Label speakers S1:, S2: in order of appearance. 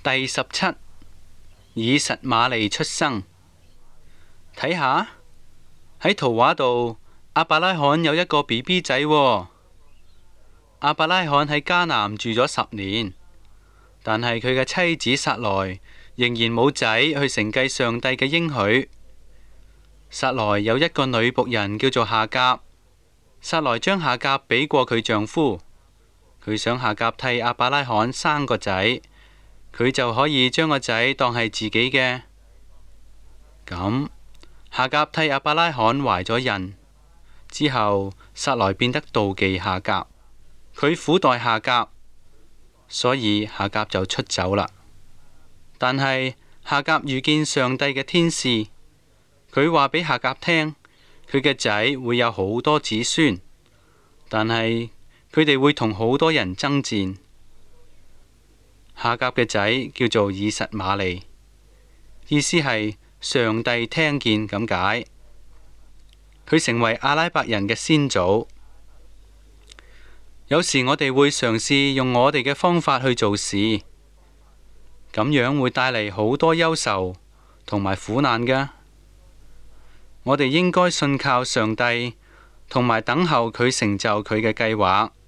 S1: 第17，以實瑪利出生。睇下喺圖畫度，亞伯拉罕有一個 BB 仔喎。亞伯拉罕喺迦南住咗10年，但係佢嘅妻子撒萊仍然冇仔去承繼上帝嘅應許。撒萊有一個女僕人叫做夏甲，撒萊將夏甲俾過佢丈夫，佢想夏甲替亞伯拉罕生個仔，佢就可以將個仔當係自己嘅。咁夏甲替亞伯拉罕懷咗孕之後，撒萊變得妒忌夏甲，佢苦待夏甲，所以夏甲就出走啦。但係夏甲遇見上帝嘅天使，佢話俾夏甲聽，佢嘅仔會有好多子孫，但係佢哋會同好多人爭戰。夏甲嘅仔叫做以實瑪利，意思係上帝聽見咁解。佢成為阿拉伯人嘅先祖。有時我哋會嘗試用我哋嘅方法去做事，咁樣會帶嚟好多憂愁同埋苦難㗎。我哋應該信靠上帝，同埋等候佢成就佢嘅計劃。